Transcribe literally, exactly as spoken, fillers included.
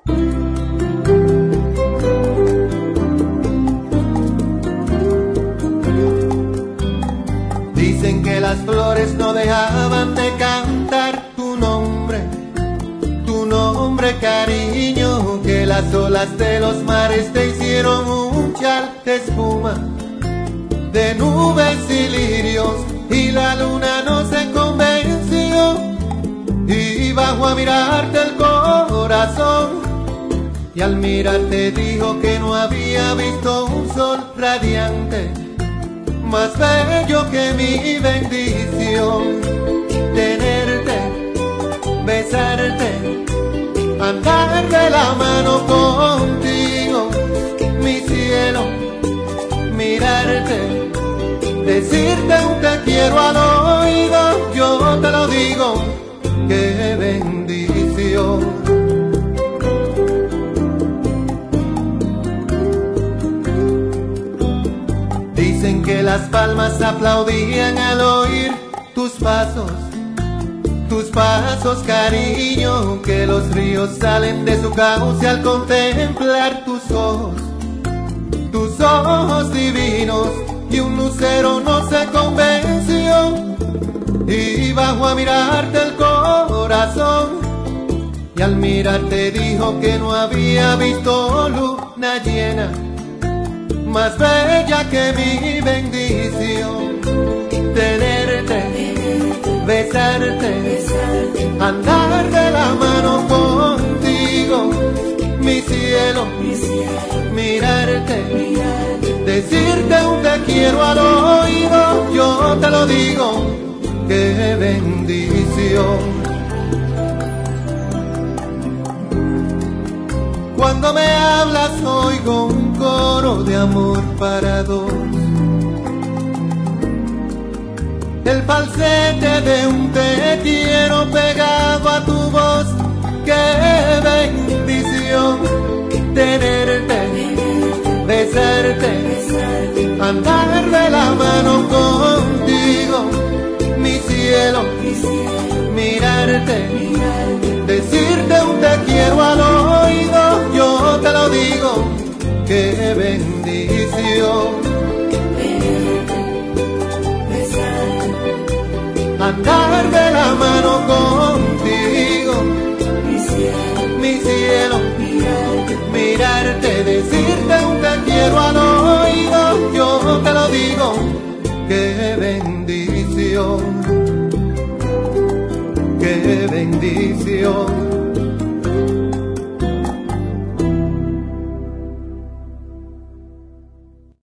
Dicen que las flores no dejaban de cantar tu nombre, tu nombre, cariño, que las olas de los mares te hicieron un chal de espuma, de nubes y lirios, y la luna no se convenció, y bajó a mirarte el corazón, y al mirarte dijo que no había visto un sol radiante más bello que mi bendición. Tenerte, besarte, andar de la mano contigo, mi cielo, mirarte, decirte un te quiero al oído, yo te lo digo, qué bendición. Dicen que las palmas aplaudían al oír tus pasos, tus pasos, cariño, que los ríos salen de su cauce al contemplar tus ojos, tus ojos divinos, y un lucero no se convenció, y bajó a mirarte el corazón, y al mirarte dijo que no había visto luna llena más bella que mi bendición. Tenerte, besarte, andar de la mano contigo, mi cielo, mirarte, decirte un te quiero al oído, yo te lo digo, qué bendición. Cuando me hablas oigo un coro de amor para dos, el falsete de un te quiero pegado a tu voz, qué bendición. Tenerte, besarte, andar de la mano contigo, mi cielo, mirarte, decirte un te quiero al oído, yo te lo digo, qué bendición. Andar de la mano contigo, mi cielo, mirarte, decirte un te quiero al oído, yo te lo digo, qué bendición, qué bendición.